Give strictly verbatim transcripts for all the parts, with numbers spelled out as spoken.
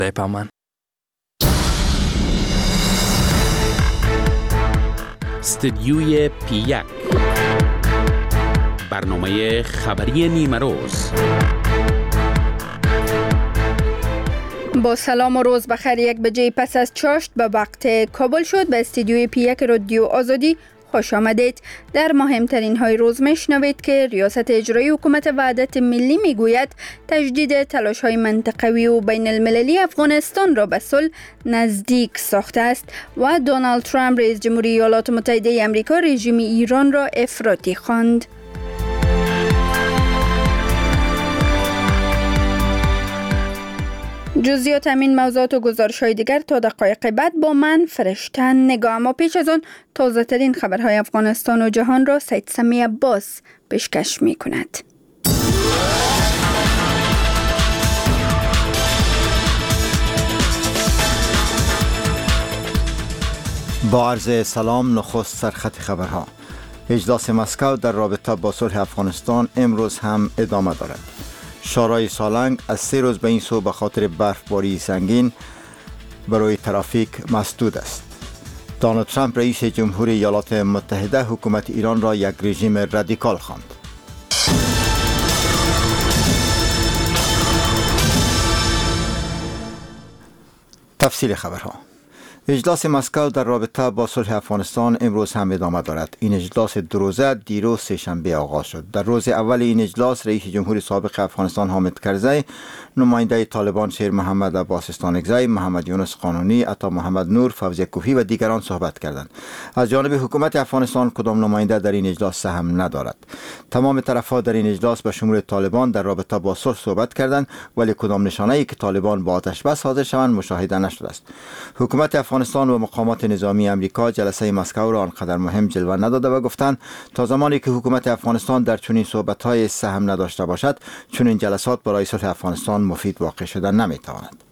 بپامن. استدیوی پی یک، برنامه خبری نیمه روز. با سلام و روز بخیر. یک بجه پس از چاشت به وقت کابل شد. به استدیوی پی یک رادیو آزادی خوش آمدید. در مهمترین های روز میشنوید که ریاست اجرایی حکومت وحدت ملی میگوید تجدید تلاش های منطقوی و بین المللی افغانستان را به صلح نزدیک ساخته است و دونالد ترامپ رئیس جمهوری ایالات متحده آمریکا رژیم ایران را افراطی خواند. جزئیات همین موضوعات و گزارش های دیگر تا دقایق بعد با من فرشته نگاه. اما پیش از آن تازه ترین خبرهای افغانستان و جهان را سید سمی عباس پیشکش می کند. با عرض سلام، نخست سرخط خبرها. اجلاس مسکو در رابطه با صلح افغانستان امروز هم ادامه دارد. شورای سالنگ از سه روز به این سو به خاطر برفباری سنگین برای ترافیک مسدود است. دونالد ترامپ رئیس جمهوری ایالات متحده حکومت ایران را یک رژیم رادیکال خواند. تفصیل خبرها. اجلاس مسکو در رابطه با صلح افغانستان امروز هم ادامه دارد. این اجلاس دو روزه دیروز سه‌شنبه آغاز شد. در روز اول این اجلاس رئیس جمهوری سابق افغانستان حامد کرزی، نماینده طالبان شیر محمد عباس استانکزی، محمد یونس قانونی، عطا محمد نور، فوزیه کوهی و دیگران صحبت کردند. از جانب حکومت افغانستان کدام نماینده در این اجلاس سهم ندارد. تمام طرف‌ها در این اجلاس به شمول طالبان در رابطه با صلح صحبت کردند، ولی کدام نشانه‌ای که طالبان با آتش بس حاضر شوند مشاهده نشده است. حکومت افغانستان و مقامات نظامی آمریکا جلسه مسکو را آنقدر مهم جلوه نداده و گفتند تا زمانی که حکومت افغانستان در چنین صحبت‌های سهم نداشته باشد، چنین جلسات برای صلح افغانستان مفید واقع شدن نمی‌تواند.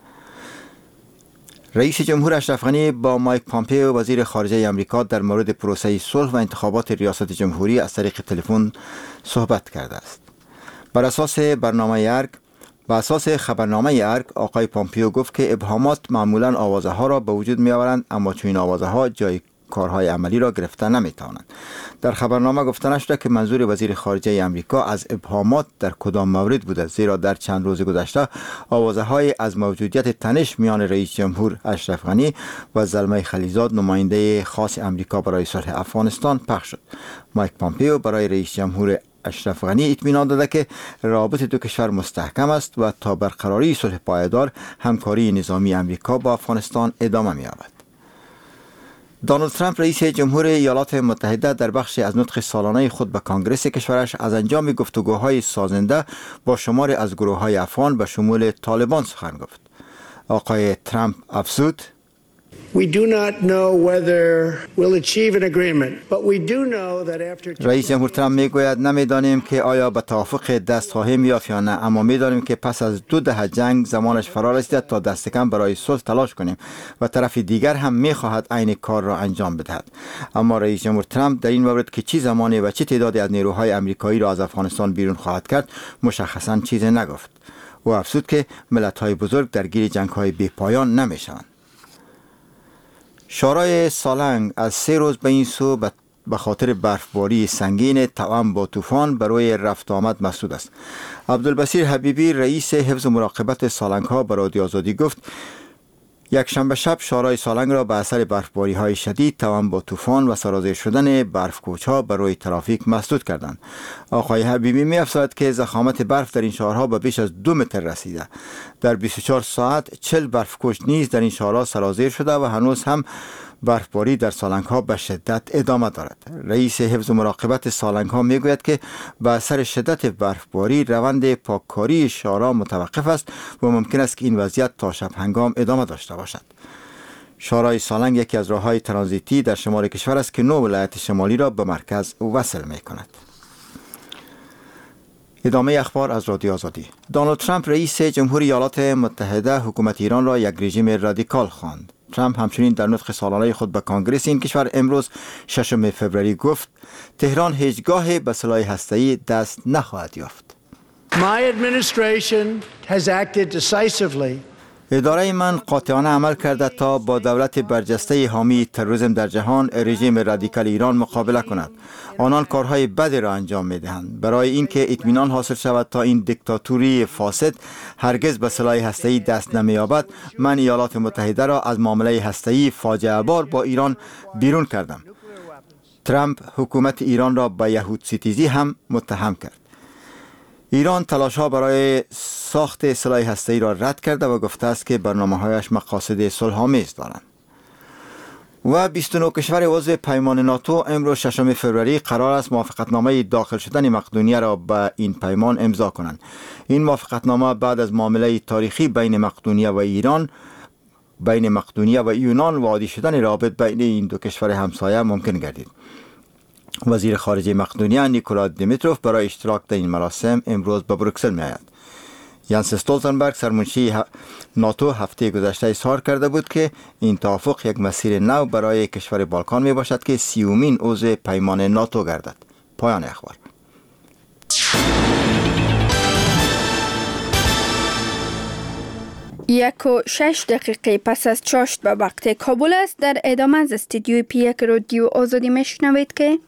رئیس جمهور اشرف غنی با مایک پامپئو وزیر خارجه آمریکا در مورد پروسه صلح و انتخابات ریاست جمهوری از طریق تلفن صحبت کرده است. بر اساس برنامه ارگ بر اساس خبرنامه ارگ، آقای پامپئو گفت که ابهامات معمولاً آوازه ها را به وجود می آورند، اما چنین آوازه ها جای کارهای عملی را گرفته نمی توانند. در خبرنامه گفته نشده که منظور وزیر خارجه آمریکا از ابهامات در کدام مورد بوده، زیرا در چند روز گذشته آوازه های از موجودیت تنش میان رئیس جمهور اشرف غنی و زلمه خلیزاد، نماینده خاص آمریکا برای صلح افغانستان، پخش شد. مایک پامپئو برای رئیس جمهور اشرف غنی اطمینان داده که روابط دو کشور مستحکم است و تا برقراری صلح پایدار همکاری نظامی آمریکا با افغانستان ادامه می‌یابد. دونالد ترامپ رئیس جمهوری ایالات متحده در بخشی از نطق سالانه خود به کانگرس کشورش از انجام گفتگوهای سازنده با شماری از گروه‌های افغان به شمول طالبان سخن گفت. آقای ترامپ افزود: We do not know whether we'll achieve an agreement, but we do know that after رئیس جمهور ترامپ میگوید نمیدانیم که آیا به توافق دست خواهیم یافت یا نه، اما میدانیم که پس از دو دهه جنگ زمانش فرا رسیده تا دست کم برای صلح تلاش کنیم و طرف دیگر هم میخواهد عین کار را انجام بدهد. اما رئیس جمهور ترامپ در این مورد که چه زمانی و چه تعدادی از نیروهای آمریکایی را از افغانستان بیرون خواهد کرد مشخصاً چیزی نگفت. او افزود که ملت‌های بزرگ درگیر جنگ‌های بی‌پایان نمیشوند. شورای سالنگ از سه روز به این سو به خاطر برفباری سنگین توأم با طوفان برای رفت آمد مسدود است. عبدالبصیر حبیبی رئیس حفظ و مراقبت سالنگ ها به رادیو آزادی گفت یک شنبه شب شورای سالنگ را به اثر برفباری های شدید توأم با طوفان و سرازیر شدن برفکوچ ها برای ترافیک مسدود کردند. آقای حبیبی می افزاید که ضخامت برف در این شهرها به بیش از دو متر رسیده. در بیست و چهار ساعت چهل برفکوچ نیز در این شهرها سرازیر شده و هنوز هم برفباری در سالنگ ها به شدت ادامه دارد. رئیس حفظ و مراقبت سالنگ ها می گوید که به اثر شدت برفباری روند پاککاری شهرها متوقف است و ممکن است که این وضعیت تا شب هنگام ادامه داشته باشد. شورای سالنگ یکی از راههای ترانزیتی در شمال کشور است که نو ولایت شمالی را به مرکز وصل می کند. ادامه اخبار از رادیو آزادی. دونالد ترامپ رئیس جمهوری ایالات متحده حکومت ایران را یک رژیم رادیکال خواند. ترامپ همچنین در نطق سالانه خود به کانگرس این کشور امروز ششم فوریه گفت تهران هیچگاه به سلاح هسته‌ای دست نخواهد یافت. My administration has acted decisively. اداره من قاطعانه عمل کرده تا با دولت برجسته حامی تروریسم در جهان رژیم رادیکال ایران مقابله کند. آنان کارهای بدی را انجام می دهند. برای اینکه اطمینان حاصل شود تا این دیکتاتوری فاسد هرگز به سلاح هسته‌ای دست نمی‌یابد، من ایالات متحده را از معامله هسته‌ای فاجعه بار با ایران بیرون کردم. ترامپ حکومت ایران را به یهود ستیزی هم متهم کرد. ایران تلاش‌ها برای ساخت سلاح هسته‌ای را رد کرده و گفته است که برنامه‌هایش مقاصد صلح‌آمیز دارند. و بیست و نه کشور عضو پیمان ناتو امروز ششم فوریه قرار است موافقتنامه داخل شدن مقدونیه را به این پیمان امضا کنند. این موافقتنامه بعد از معامله تاریخی بین مقدونیه و ایران، بین مقدونیه و یونان و عادی شدن رابط بین این دو کشور همسایه ممکن گردید. وزیر خارجه مقدونیه نیکولا دیمیتروف برای اشتراک در این مراسم امروز به بروکسل می آید. یانس استولتنبرگ سرمنشی ناتو هفته گذشته اظهار کرده بود که این توافق یک مسیر نو برای کشور بالکان می باشد که سیومین عضو پیمان ناتو گردد. پایان اخبار. یک و شش دقیقه پس از چاشت به وقت کابل است. در ادامه از استودیوی پی یک رادیو آزادی میشنوید که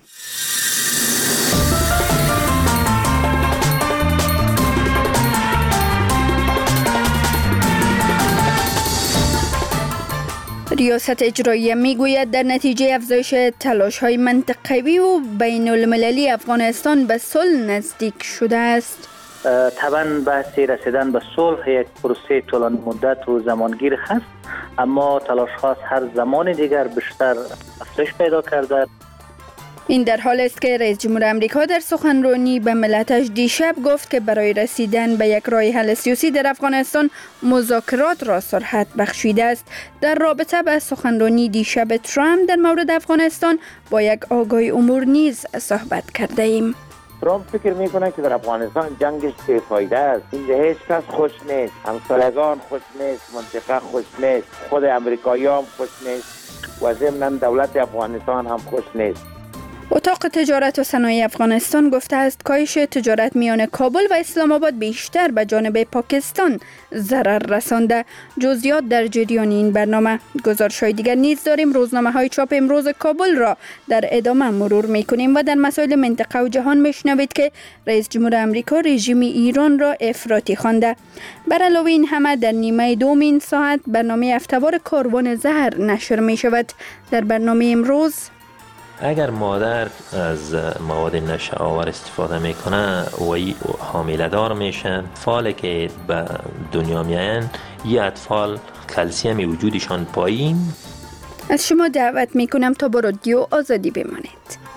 ریاست اجراییه میگوید در نتیجه افزایش تلاش‌های منطقوی و بین المللی افغانستان به صلح نزدیک شده است. طبعا بحث رسیدن به صلح یک پروسه طولانی مدت و زمانگیر هست، اما تلاش‌ها هر زمان دیگر بیشتر افزایش پیدا کرده. این در حال است که رئیس جمهور امریکا در سخنرانی به ملتش دیشب گفت که برای رسیدن به یک راه حل سیاسی در افغانستان مذاکرات را سرعت بخشیده است. در رابطه با سخنرانی دیشب ترامپ در مورد افغانستان با یک آگاهی امور نیز صحبت کرده ایم. ترامپ فکر میکنه که در افغانستان جنگش بی‌فایده است. این به هیچ کس خوش نیست. همسایگان خوش نیست، منطقه خوش نیست، خود امریکایی هم خوش نیست و ضمناً دولت افغانستان هم خوش نیست. اتاق تجارت و صنایع افغانستان گفته است کاهش تجارت میان کابل و اسلام آباد بیشتر به جانب پاکستان ضرر رسانده. جزئیات در جریان این برنامه. گزارش‌های دیگر نیز داریم. روزنامه‌های چاپ امروز کابل را در ادامه مرور می‌کنیم و در مسائل منطقه و جهان می‌شنوید که رئیس جمهور امریکا رژیم ایران را افراطی خوانده. بر علاوه این همه در نیمه دوم این ساعت برنامه هفته‌وار کاروان زهر نشر می‌شود. در برنامه امروز اگر مادر از مواد نشأ آور استفاده میکنه و حامله دار میشن، فال که به دنیا میاین یه اطفال کلسیم وجودشان پایین. از شما دعوت میکنم تا با رادیو آزادی بمانید.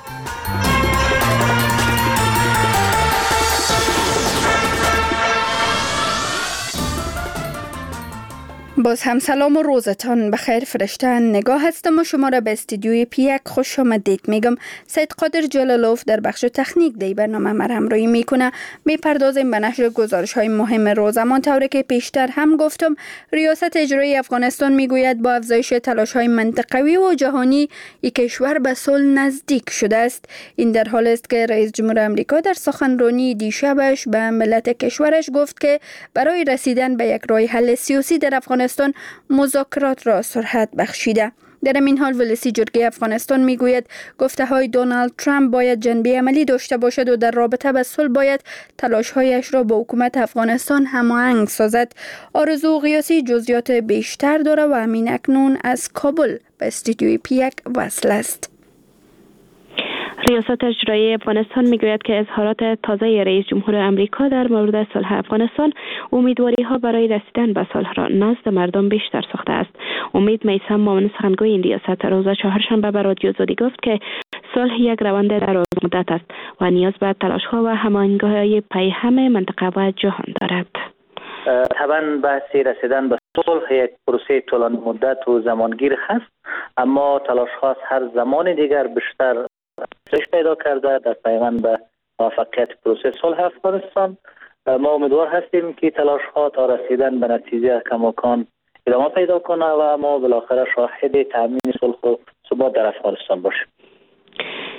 باز هم سلام و روزتان بخیر. فرشته نگاه هستم و شما را به استودیوی پی یک خوش آمدید میگم. سید قادر جلالوف در بخش تکنیک دی برنامه ما همراهی میکنه. میپردازیم به نشر گزارش های مهم روز. اما طوری که پیشتر هم گفتم، ریاست اجرایی افغانستان میگوید با افزایش تلاش های منطقوی و جهانی یک کشور به صلح نزدیک شده است. این در حال است که رئیس جمهور امریکا در سخنرانی دیشبش به ملت کشورش گفت که برای رسیدن به یک راه حل سیاسی در افغانستان مذاکرات را سرعت بخشیده. در این حال ولسی جرگه افغانستان میگوید گفته های دونالد ترامپ باید جنبه عملی داشته باشد و در رابطه با صلح باید تلاش‌هایش را با حکومت افغانستان هماهنگ سازد. آرزو قیاسی جزئیات بیشتر داره و همین اکنون از کابل به استودیوی پی یک وصل است. ریاست اجرایی افغانستان میگوید که اظهارات تازه رئیس جمهور امریکا در مورد صلح افغانستان امیدواری ها برای رسیدن به صلح را نزد مردم بیشتر ساخته است. امید میثم معاون سخنگوی این ریاست روز چهارشنبه به رادیو آزادی گفت که صلح یک روند دراز مدت است و نیاز به تلاش ها و هماهنگی‌های پیهم منطقه و جهان دارد. طبعا بحث رسیدن به صلح یک پروسه طولانی مدت و زمانگیر هست، اما تلاش ها هر زمان دیگر بیشتر افزایش پیدا کرده در پیوند به موفقیت پروسه صلح افغانستان. ما امیدوار هستیم که تلاش ها تا رسیدن به نتیجه کماکان ادامه پیدا کنه و ما بالاخره شاهد تامین صلح و ثبات در افغانستان باشیم.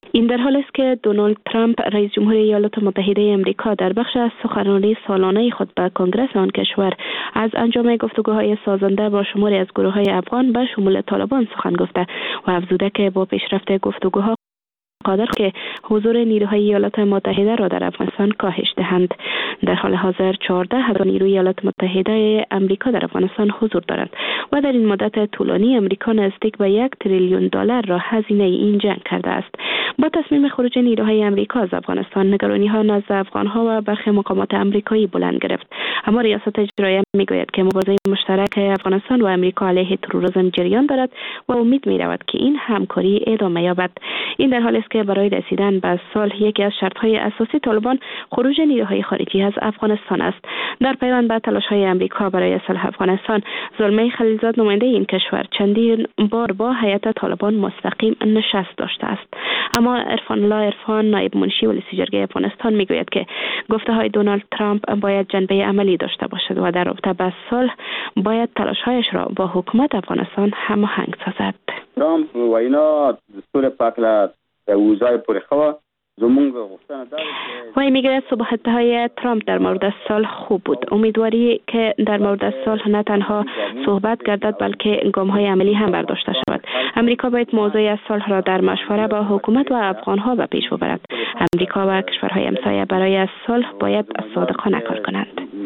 این در حالی است که دونالد ترامپ رئیس جمهور ایالات متحده آمریکا در بخش از سخنرانی سالانه خود به کنگره آن کشور از انجام گفتگوهای سازنده با شماری از گروه‌های افغان به شمول طالبان سخن گفته و افزوده که با پیشرفت گفتگوها قادر که حضور نیروهای ایالات متحده را در افغانستان کاهش دهند. در حال حاضر چهارده هزار نیروی ایالات متحده آمریکا در افغانستان حضور دارند و در این مدت طولانی آمریکا نزدیک به یک تریلیون دلار را هزینه این جنگ کرده است. با تصمیم خروج نیروهای آمریکا از افغانستان، نگرانی‌ها نزد افغان‌ها و برخی مقامات آمریکایی بلند گرفت. اما ریاست اجرایی می‌گوید که مبارزه مشترک افغانستان و آمریکا علیه تروریسم جریان دارد و امید می‌رود که این همکاری ادامه یابد. این در حالی است که برای رسیدن به صلح یکی از شرط‌های اساسی طالبان خروج نیروهای خارجی از افغانستان است. در پیوند به تلاش‌های آمریکا برای صلح افغانستان، زلمه خلیلزاد نماینده این کشور چندین بار با هیئت طالبان مستقیم نشست داشته است. اما عرفان الله عرفان، نایب منشی ولسی جرگه افغانستان میگوید که گفته‌های دونالد ترامپ باید جنبه عملی داشته باشد و در رابطه با صلح باید تلاش‌هایش را با حکومت افغانستان هماهنگ سازد. ترامپ و اینا دستور پاکلا د وزای پر خوا زمونږ غوښتنه ده وی میگوید صحبت‌های ترامپ در مورد صلح خوب بود. امیدواری که در مورد صلح نه تنها صحبت گردد بلکه گام‌های عملی هم برداشته شود. امریکا باید موضوع صلح را در مشوره با حکومت و افغان‌ها به پیش ببرد. امریکا و کشورهای همسایه برای صلح باید صادقانه کار کنند.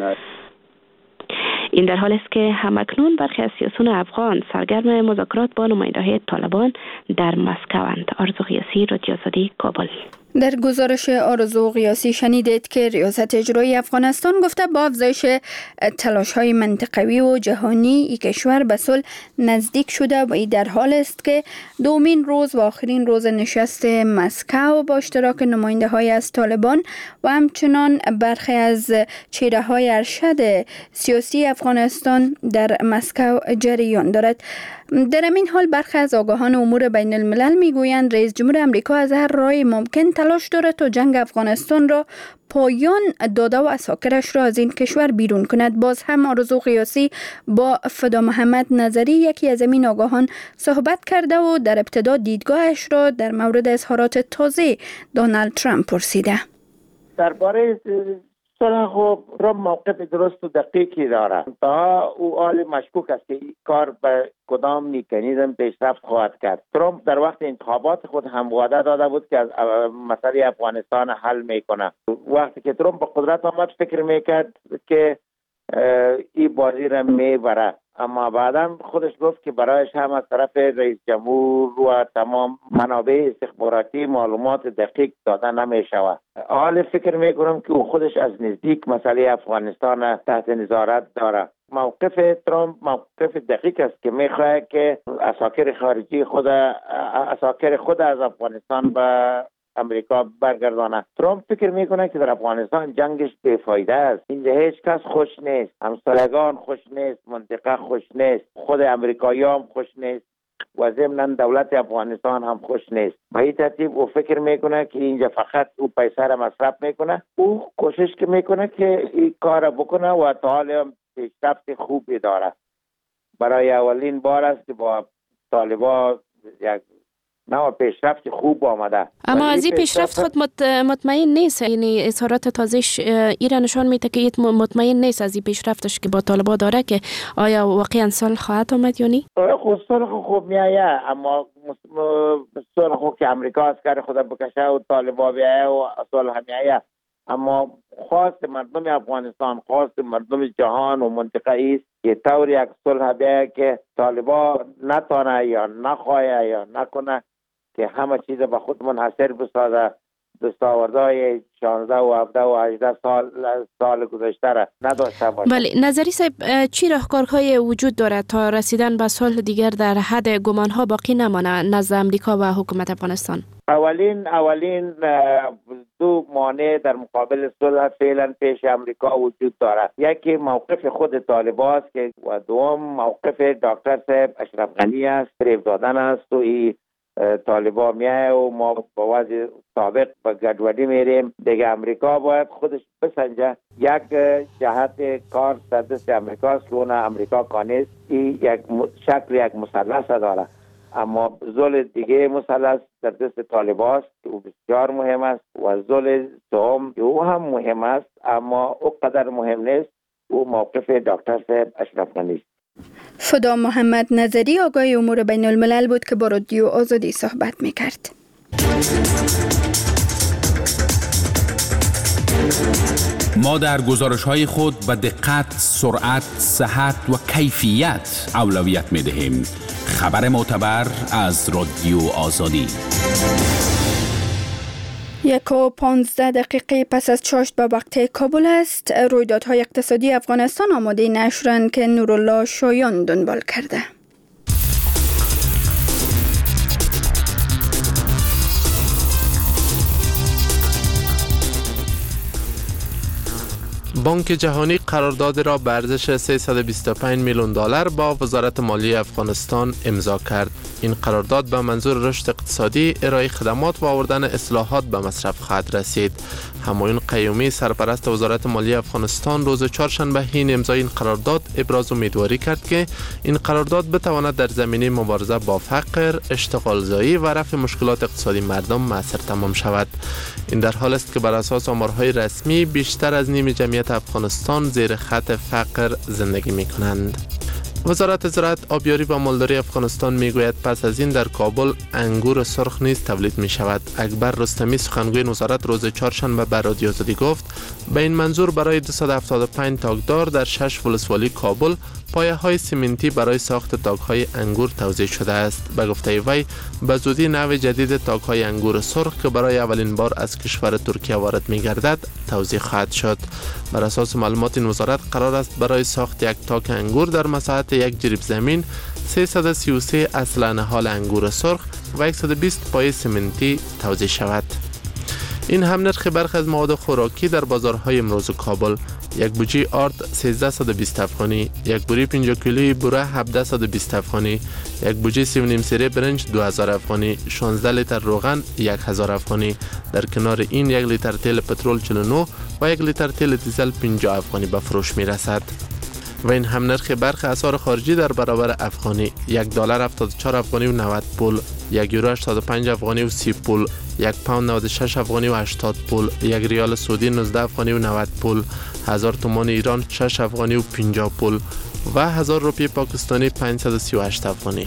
این در حالی است که همکنون برخی از سیاسیون افغان سرگرم مذاکرات با نماینده‌های طالبان در مسکوند. آرزو قیاسی، رادیو آزادی، کابل. در گزارش آرزو قیاسی شنیدید که ریاست اجرایی افغانستان گفته با افزایش تلاش‌های منطقوی و جهانی این کشور به صلح نزدیک شده و این در حال است که دومین روز و آخرین روز نشست مسکو با اشتراک نماینده‌های از طالبان و همچنان برخی از چهره‌های ارشد سیاسی افغانستان در مسکو جریان دارد. در این حال برخی از آگاهان امور بین الملل میگویند رئیس جمهور آمریکا از هر راهی ممکن تلاش دارد تا جنگ افغانستان را پایان داده و اساکرش را از این کشور بیرون کند. باز هم آرزو قیاسی با فدا محمد نظری، یکی از این آگاهان، صحبت کرده و در ابتدا دیدگاهش را در مورد اظهارات تازه دونالد ترامپ پرسیده. درباره صلح خب را موقف درست و دقیقی داره. تا او حال مشکوک است که این کار به کدام میکانیزم پیشرفت خواهد کرد. ترامپ در وقت انتخابات خود هم وعده داده بود که از مسئله افغانستان حل میکنه. وقتی که ترامپ به قدرت آمد فکر میکرد که این بازی را میبره، اما بعدا خودش گفت که برایش هم از طرف رئیس جمهور و تمام منابع استخباراتی معلومات دقیق داده نمی شود. حال فکر میکنم که او خودش از نزدیک مسئله افغانستان تحت نظارت داره. موقف ترامپ موقف دقیق است که میخواد که اساکر خارجی خود اساکر خود از افغانستان به امریکا برگردانه. ترامپ فکر میکنه که در افغانستان جنگش بیفایده است. اینجا هیچ کس خوش نیست، همسایگان خوش نیست، منطقه خوش نیست، خود امریکایی هم خوش نیست و ضمناً دولت افغانستان هم خوش نیست. به این ترتیب او فکر میکنه که اینجا فقط او پیسه را مصرف میکنه. او کوشش که میکنه که این کار بکنه و تا حال پیشرفت خوبی داره. برای اولین بار است که با طالبان یک نه پیشرفت خوب آمده. اما از این پیشرفت خود مطمئن نیست، یعنی اظهارات تازهش ایران نشان میده که مطمئن نیست از این پیشرفتش که با طالبان داره که آیا واقعا صلح خواهد آمد یا نی؟ خب صلح خوب میایه، اما صلح خوب که امریکا اسکر خود بکشه و طالبان بیایه و صلح میایه، اما خواست مردم افغانستان، خواست مردم جهان و منطقه است که طور یک صلح بیایه که طالبان نتانه یا نخواه یا نکنه که همه چیز به خود منحصر بسازه. دستاوردهای شانزده و هفده و هجده سال سال گذشته را نداشته باشه. بله، نظری صاحب، چی راهکارهای وجود دارد تا رسیدن به صلح دیگر در حد گمانها باقی نمانه نزد امریکا و حکومت افغانستان؟ اولین اولین دو مانع در مقابل صلح فعلا پیش امریکا وجود دارد. یکی موقف خود طالبان است که و دوم موقف دکتر صاحب اشرف غنی است. فریب دادن است و این طالبان میایه و ما با وضع سابق به گډوډي میریم. دیگه امریکا باید خودش بسنجه. یک جهت کار در دست امریکا است که اون امریکا کانیست. این یک شکل یک مثلث داره. اما زل دیگه مثلث در دست طالبان است که او بسیار مهم است و زل سوم که او هم مهم است اما او قدر مهم نیست، او موقف دکتر صاحب اشرف غنی است. فدا محمد نظری آگاه امور بین الملل بود که با رادیو آزادی صحبت میکرد. ما در گزارش‌های خود به دقت، سرعت، صحت و کیفیت اولویت می‌دهیم. خبر معتبر از رادیو آزادی. یک و پانزده دقیقه پس از چاشت به وقت کابل است. رویدادهای اقتصادی افغانستان آماده نشرند که نورالله شایان دنبال کرده. بانک جهانی قرارداد را به ارزش سیصد و بیست و پنج میلیون دلار با وزارت مالیه افغانستان امضا کرد. این قرارداد به منظور رشد اقتصادی، ارائه خدمات و آوردن اصلاحات به مصرف خواهد رسید. همایون قیومی سرپرست وزارت مالیه افغانستان روز چهارشنبه حین امضای این قرارداد ابراز امیدواری کرد که این قرارداد بتواند در زمینه مبارزه با فقر، اشتغالزایی و رفع مشکلات اقتصادی مردم مؤثر تمام شود. این در حال است که بر اساس آمارهای رسمی بیشتر از نیم جمعیت افغانستان زیر خط فقر زندگی می کنند. وزارت زراعت، آبیاری و مالداری افغانستان میگوید پس از این در کابل انگور سرخ نیز تولید می شود. اکبر رستمی سخنگوی وزارت روز چهارشنبه به رادیو آزادی گفت به این منظور برای دویست و هفتاد و پنج تاکدار در شش ولسوالی کابل پایه های سیمنتی برای ساخت تاک های انگور توزیع شده است. به گفته وی به زودی نوع جدید تاک های انگور سرخ که برای اولین بار از کشور ترکیه وارد می گردد توزیع خواهد شد. بر اساس معلومات این وزارت قرار است برای ساخت یک تاک انگور در مساحت یک جریب زمین سیصد و سی و سه اصل نهال انگور سرخ و صد و بیست پایه سیمنتی توزیع شود. این هم نرخ برخی از مواد خوراکی در بازارهای امروز کابل. یک بوجی آرد سیزده و بیست افغانی، یک بوری پنجاه کیلویی بوره هفده و بیست افغانی، یک بوجی سی و نیم سری برنج دو هزار افغانی، شانزده لیتر روغن یک هزار افغانی. در کنار این یک لیتر تیل پترول چهل و نه و یک لیتر تیل دیزل پنجاه افغانی به فروش می رسد. و این هم نرخ برخی اسعار خارجی در برابر افغانی: یک دلار هفتاد و چهار افغانی و نود پول، یک یورو هشتاد و پنج افغانی و سی پول، یک پوند نود و شش افغانی و هشتاد پول، یک ریال سعودی نوزده افغانی و نود پول، هزار تومان ایران شش افغانی و پنجاه پول و هزار روپیه پاکستانی پانصد و سی و هشت افغانی.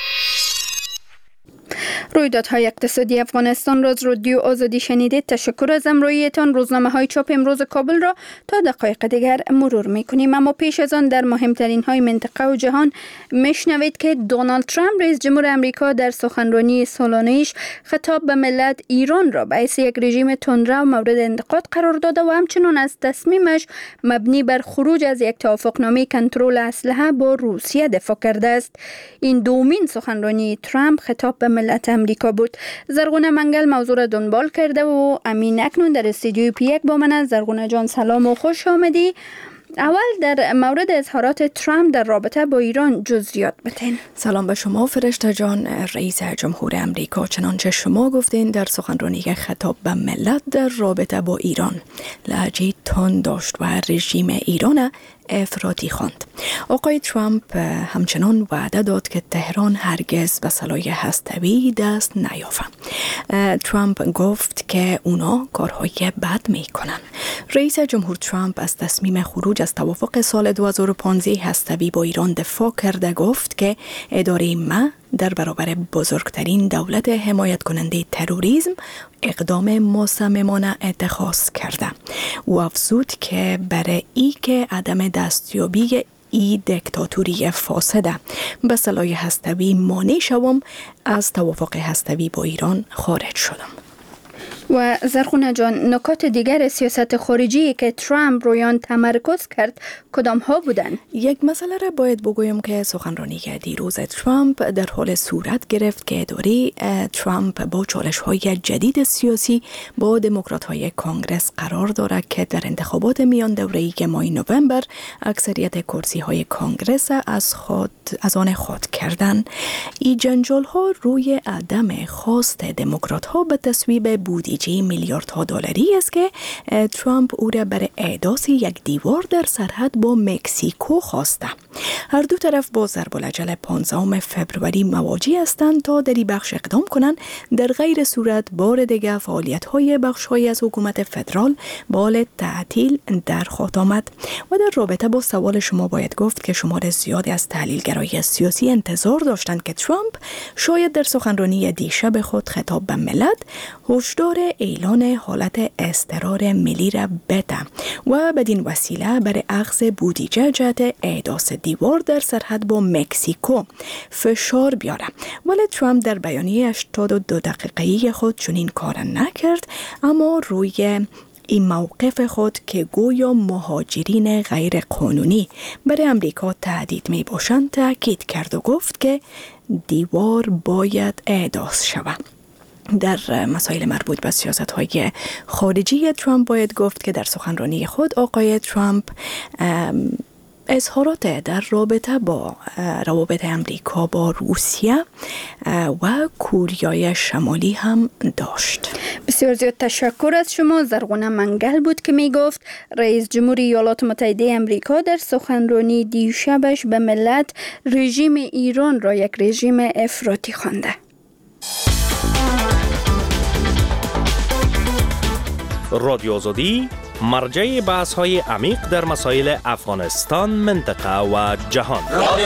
رویدادهای اقتصادی افغانستان را از رادیو آزادی شنیدید. تشکر از همراهیتان. روزنامه های چاپ امروز کابل را تا دقایق دیگر مرور میکنیم، اما پیش از آن در مهمترین های منطقه و جهان میشنوید که دونالد ترامپ رئیس جمهور امریکا در سخنرانی سالانه‌ایش خطاب به ملت ایران را به حیث یک رژیم تندرو مورد انتقاد قرار داده و همچنین از تصمیمش مبنی بر خروج از یک توافقنامه کنترل اسلحه با روسیه دفاع کرده است. این دومین سخنرانی ترامپ خطاب به ملت امریکا بود. زرغونه منگل موضوع را دنبال کرده و امین اکنون در استودیوی پی یک با من است. زرغونه جان سلام و خوش آمدی. اول در مورد اظهارات ترامپ در رابطه با ایران جزئیات بتین. سلام به شما فرشته جان. رئیس جمهور امریکا چنانچه شما گفتین در سخنرانی خطاب به ملت در رابطه با ایران لهجه تند داشت و رژیم ایران افراطی خواند. آقای ترامپ همچنان وعده داد که تهران هرگز به سلاح هسته‌ای دست نیافت. ترامپ گفت که اونا کارهای بد میکنن. رئیس جمهور ترامپ از تصمیم خروج از توافق سال دو هزار و پانزده هسته‌ای با ایران دفاع کرده. گفت که اداره ما در برابر بزرگترین دولت حمایت کننده تروریسم اقدام مصممانه اتخاذ کرده. او افزود که برای ای که عدم دستیابی ای دکتاتوری فاسده به سلاح هسته‌ای مانع شوم از توافق هسته‌ای با ایران خارج شدم. و زرغونه جان، نکات دیگر سیاست خارجی که ترامپ رویان تمرکز کرد کدام ها بودند؟ یک مسئله را باید بگویم که سخنرانی دیروز ترامپ در حال صورت گرفت که اداره ترامپ با چالش های جدید سیاسی با دموکرات های کانگرس قرار دارد که در انتخابات میان دوره‌ای که ماه نوامبر اکثریت کرسی های کانگرس از خود از آن خود کردند. این جنجال ها روی عدم خواست دموکرات ها به تصویب بودی بودجه میلیاردها دلاری است که ترامپ او را برای احداث یک دیوار در سرحد با مکزیکو خواسته. هر دو طرف با ضرب العجل پانزدهم فوریه مواجه هستند تا در این بخش اقدام کنند، در غیر صورت بار دیگر فعالیت‌های بخش‌های از حکومت فدرال بال تعطیل در خواهد آمد. و در رابطه با سوال شما باید گفت که شمار زیادی از تحلیلگرای سیاسی انتظار داشتند که ترامپ شاید در سخنرانی دیشب خود خطاب به ملت هشدار اعلان حالت اضطرار ملی را بده و بدین وسیله برای اخذ بودجه جهت احداث دیوار در سرحد با مکزیکو فشار بیاره. ولی ترامپ در بیانیه هشتاد و دو دقیقه‌ای خود چنین کار نکرد، اما روی این موقف خود که گویا مهاجرین غیر قانونی برای امریکا تهدید می باشند تاکید کرد و گفت که دیوار باید احداث شود. در مسائل مربوط به سیاست‌های خارجی ترامپ باید گفت که در سخنرانی خود آقای ترامپ اظهارات در رابطه با روابط امریکا با روسیه و کوریای شمالی هم داشت. بسیار زیاد تشکر از شما. زرغونه منگل بود که می گفت رئیس جمهوری ایالات متحده امریکا در سخنرانی دیشبش به ملت رژیم ایران را یک رژیم افراطی خوانده. رادیو آزادی مرجع بحث های عمیق در مسائل افغانستان، منطقه و جهان.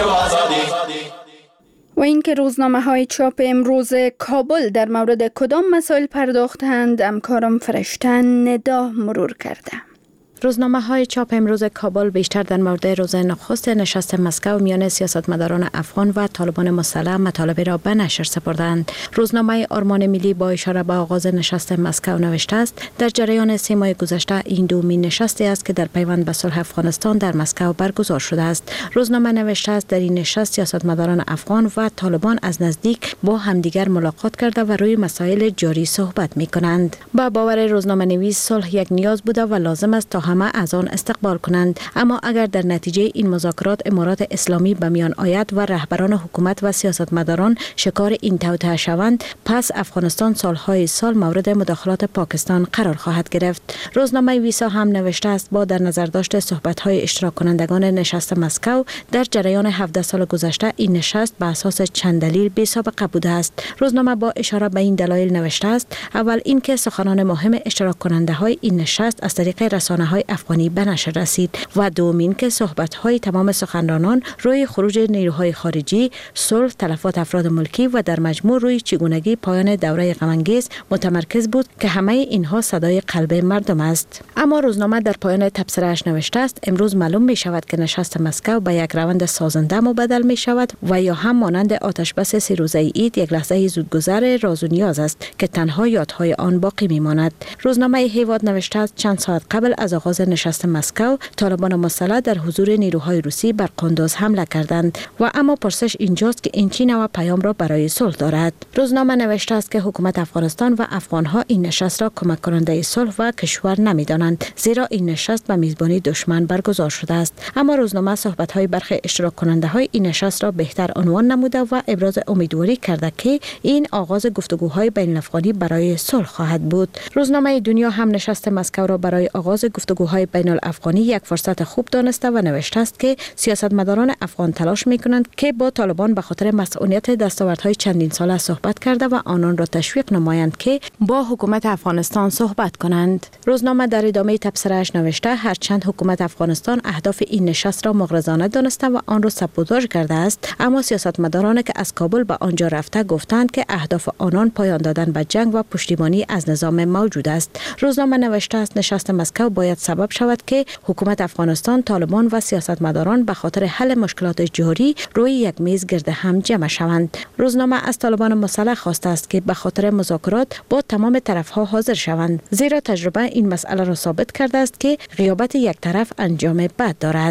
و اینکه روزنامه های چاپ امروز کابل در مورد کدام مسائل پرداختند، همکارم فرشته ندا مرور کرده. روزنامه های چاپ امروز کابل بیشتر در مورد روز نخست نشست مسکو میان سیاستمداران افغان و طالبان مسلح مطالبی را به نشر سپردند. روزنامه آرمان ملی با اشاره به آغاز نشست مسکو نوشته است در جریان سه ماه گذشته این دومین نشستی است که در پیوند به صلح افغانستان در مسکو برگزار شده است. روزنامه نوشته است در این نشست سیاستمداران افغان و طالبان از نزدیک با همدیگر ملاقات کرده و روی مسائل جاری صحبت می کنند. با باور روزنامه نویس صلح یک نیاز بوده و لازم است تا همه از آن استقبال کنند، اما اگر در نتیجه این مذاکرات امارات اسلامی به میان آید و رهبران حکومت و سیاستمداران شکار این توطئه شوند، پس افغانستان سالهای سال مورد مداخلات پاکستان قرار خواهد گرفت. روزنامه ویسا هم نوشته است با در نظر داشت صحبت‌های اشتراک کنندگان نشست مسکو در جریان هفده سال گذشته، این نشست به اساس چند دلیل بی سابقه بوده است. روزنامه با اشاره به این دلایل نوشته است: اول اینکه سخنان مهم اشتراک کننده های این نشست از طریق رسانه‌های افغانی به نشر رسید و دومین که صحبت‌های تمام سخنرانان روی خروج نیروهای خارجی، صلح، تلفات افراد ملکی و در مجموع روی چگونگی پایان دوره غم‌انگیز متمرکز بود که همه اینها صدای قلب مردم است. اما روزنامه در پایان تبصره‌اش نوشته است: امروز معلوم می شود که نشست مسکو به یک روند سازنده مبدل می شود و یا هم مانند آتشبس سه روزه عید یک لحظه زودگذر راز و نیاز است که تنها یادهای آن باقی می ماند. روزنامه هیواد نوشته است: چند ساعت قبل از آغاز نشست مسکو، طالبان مسلح در حضور نیروهای روسی بر قندوز حمله کردند و اما پرسش اینجاست که این چه نوع پیام را برای صلح دارد. روزنامه نوشته است که حکومت افغانستان و افغانها این نشست را کمک کننده صلح و کشور نمی‌دانند، زیرا این نشست به میزبانی دشمن برگزار شده است. اما روزنامه صحبت‌های برخی اشتراک کننده‌های این نشست را بهتر عنوان نموده و ابراز امیدواری کرده که این آغاز گفتگوهای بین الافغانی برای صلح خواهد بود. روزنامه دنیا هم نشست مسکو را برای آغاز گفتگوهای بین الافغانی یک فرصت خوب دانسته و نوشته است که سیاستمداران افغان تلاش می‌کنند که با طالبان به خاطر مسئولیت دستاوردهای چندین ساله صحبت کرده و آنان را تشویق نمایند که با حکومت افغانستان صحبت کنند. روزنامه در ادامه تبصره‌اش نوشته: هرچند حکومت افغانستان اهداف این نشست را مغرضانه دانسته و آن را سبوداژ کرده است، اما سیاستمدارانی که از کابل به آنجا رفته گفتند که اهداف آنان پایان دادن به جنگ و پشتیبانی از نظام موجود است. روزنامه نوشته است: نشست مسکو باید سبب شود که حکومت افغانستان، طالبان و سیاستمداران به خاطر حل مشکلات جاری روی یک میز گرد هم جمع شوند. روزنامه از طالبان مسلح خواسته است که به خاطر مذاکرات با تمام طرف‌ها حاضر شوند، زیرا تجربه این مسئله را ثابت کرده است که غیابت یک طرف انجام بد دارد.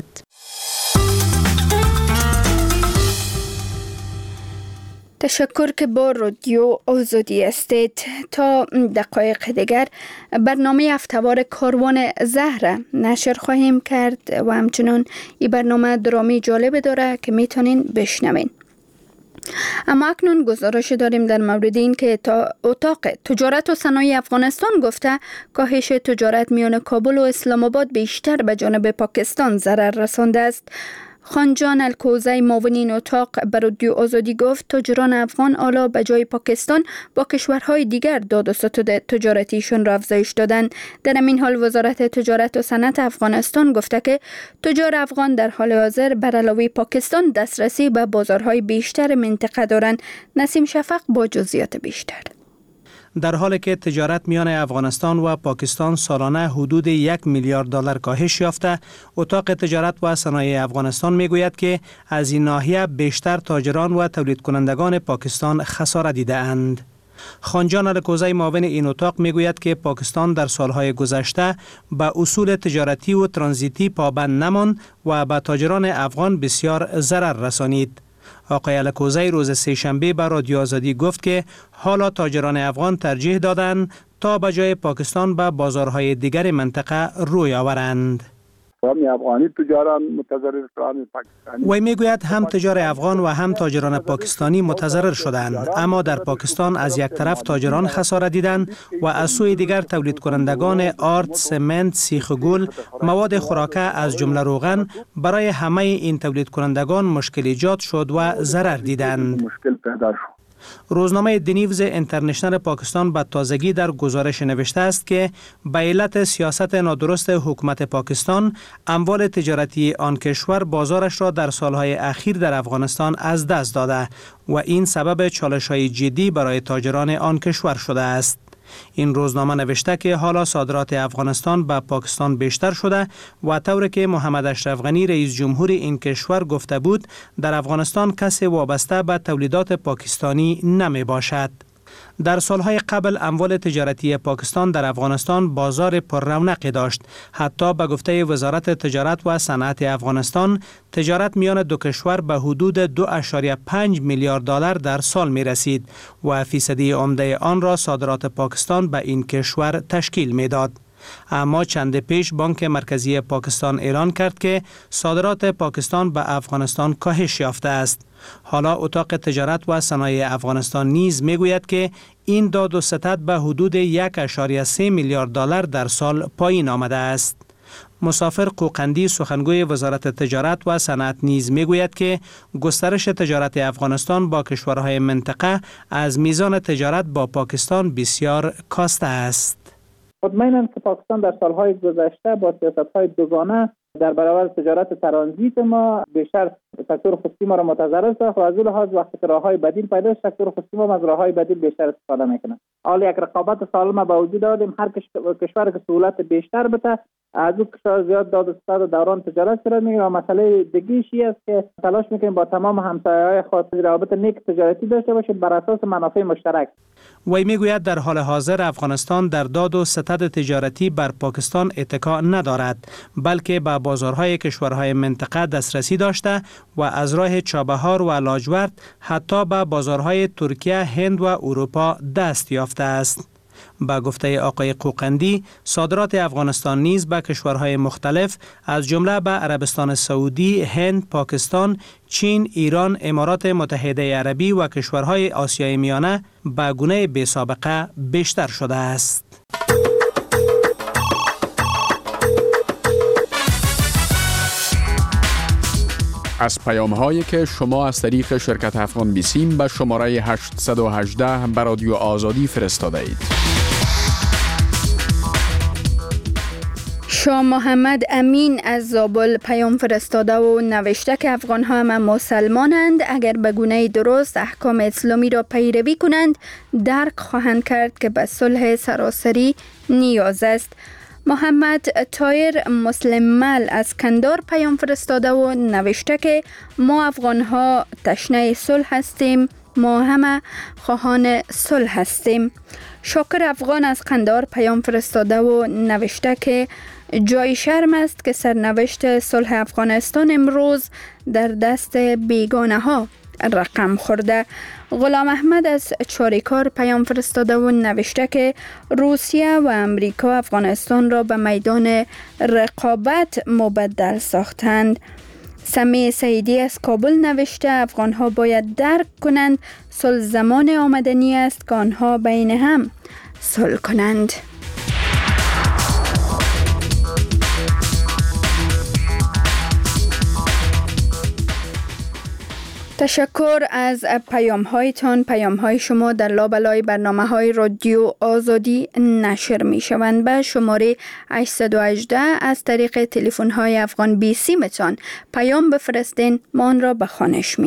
تشکر که با رادیو آزادی هستید. تا دقایق دیگر برنامه هفته‌وار کاروان زهر نشر خواهیم کرد و همچنین این برنامه درامی جالب داره که میتونین بشنوین. اما اکنون گزارش داریم در مورد این که تا اتاق تجارت و صنایع افغانستان گفته کاهش تجارت میان کابل و اسلام آباد بیشتر به جانب پاکستان ضرر رسانده است. خانجان الکوزی معاون اتاق به رادیو آزادی گفت تاجران افغان حالا به جای پاکستان با کشورهای دیگر داد و ستد تجارتیشون را افزایش دادند. در این حال وزارت تجارت و صنعت افغانستان گفته که تجار افغان در حال حاضر بر علاوه پاکستان دسترسی به بازارهای بیشتر منطقه دارند. نسیم شفق با جزئیات بیشتر. در حالی که تجارت میان افغانستان و پاکستان سالانه حدود یک میلیارد دلار کاهش یافته، اتاق تجارت و صنایع افغانستان میگوید که از این ناحیه بیشتر تاجران و تولید کنندگان پاکستان خسارت دیده اند. خانجان الکوزی معاون این اتاق میگوید که پاکستان در سالهای گذشته به اصول تجارتی و ترانزیتی پابند نماند و به تاجران افغان بسیار ضرر رسانید. آقای الکوزی روز سه‌شنبه به رادیو آزادی گفت که حالا تاجران افغان ترجیح دادند تا به جای پاکستان به بازارهای دیگر منطقه روی آورند. افغانی تجاران متضرر شدند. وی میگوید هم تجار افغان و هم تاجران پاکستانی متضرر شدند، اما در پاکستان از یک طرف تاجران خسارت دیدند و از سوی دیگر تولید کنندگان آرد، سمنت، سیخ گل، مواد خوراکه از جمله روغن برای همه این تولید کنندگان مشکل ایجاد شد و ضرر دیدند. مشکل پیدا شد. روزنامه دنیوز انترنشنال پاکستان به تازگی در گزارش نوشته است که به علت سیاست نادرست حکومت پاکستان اموال تجارتی آن کشور بازارش را در سالهای اخیر در افغانستان از دست داده و این سبب چالش‌های جدی برای تاجران آن کشور شده است. این روزنامه نوشته که حالا صادرات افغانستان به پاکستان بیشتر شده و طوری که محمد اشرف غنی رئیس جمهور این کشور گفته بود در افغانستان کسی وابسته به تولیدات پاکستانی نمی باشد. در سالهای قبل اموال تجارتی پاکستان در افغانستان بازار پر رونقی داشت. حتی به گفته وزارت تجارت و صنعت افغانستان تجارت میان دو کشور به حدود دو ممیز پنج میلیارد دلار در سال می رسید و فیصدی عمده آن را صادرات پاکستان به این کشور تشکیل می داد. اما چند پیش بانک مرکزی پاکستان اعلان کرد که صادرات پاکستان به افغانستان کاهش یافته است. حالا اتاق تجارت و صنایع افغانستان نیز میگوید که این داد و ستد به حدود یک ممیز سه میلیارد دلار در سال پایین آمده است. مسافر قوقندی سخنگوی وزارت تجارت و صنعت نیز میگوید که گسترش تجارت افغانستان با کشورهای منطقه از میزان تجارت با پاکستان بسیار کاسته است. مطمئنم که پاکستان در سالهای گذشته با سیاست‌های دوگانه در برابر تجارت ترانزیت ما بیشتر سکتور خصوصی ما را متضرر ساخت و از اون لحاظ وقتی که راههای بدیل پیدا شد سکتور خصوصی ما از راههای بدیل بیشتر استفاده میکنه. حالا یک رقابت سالم به وجود آوردیم، هر کشور که سهولت بیشتر بده از اون کشور زیاد داد و ستد دوران تجارت صورت میگیره و مسئله دیگه‌ای است که تلاش میکنیم با تمام همسایه‌های خود روابط نیک تجارتی داشته باشیم بر اساس منافع مشترک. وی میگوید در حال حاضر افغانستان در داد و ستد تجارتی بر پاکستان اتکا ندارد، بلکه به بازارهای کشورهای منطقه دسترسی داشته و از راه چابهار و لاجورد حتی به بازارهای ترکیه، هند و اروپا دست یافته است. با گفته آقای قوقندی، صادرات افغانستان نیز به کشورهای مختلف از جمله به عربستان سعودی، هند، پاکستان، چین، ایران، امارات متحده عربی و کشورهای آسیای میانه به گونه بی سابقه بیشتر شده است. از پیام هایی که شما از طریق شرکت افغان بیسیم به شماره هشت یک هشت به رادیو آزادی فرستاده اید. شاه محمد امین از زابل پیام فرستاده و نوشته که افغان ها هم مسلمانند، اگر به گونه درست احکام اسلامی را پیروی کنند درک خواهند کرد که به صلح سراسری نیاز است. محمد طایر مسلم مل از کندار پیام فرستاده و نوشته که ما افغان ها تشنه صلح هستیم، ما همه خواهان صلح هستیم. شاکر افغان از کندار پیام فرستاده و نوشته که جای شرم است که سرنوشت صلح افغانستان امروز در دست بیگانه ها رقم خورده. غلام احمد از چاریکار پیام فرستاده و نوشته که روسیه و امریکا افغانستان را به میدان رقابت مبدل ساختند. سمی سعیدی از کابل نوشته افغان ها باید درک کنند صلح زمان آمدنی است که آنها بین هم صلح کنند. تشکر از پیام هایتان. پیام های شما در لابلای برنامه های رادیو آزادی نشر می شوند. به شماره هشت یک هشت از طریق تلفن های افغان بی سیمتان پیام بفرستین، ما آن را به خوانش می